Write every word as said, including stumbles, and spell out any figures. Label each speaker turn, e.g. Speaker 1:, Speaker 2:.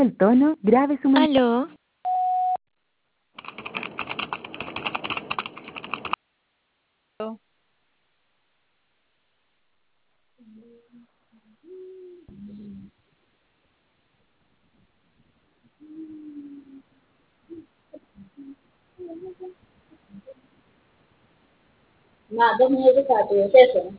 Speaker 1: El tono, grave su mensaje.
Speaker 2: ¿Aló?
Speaker 3: Nada, minutos para tu eso.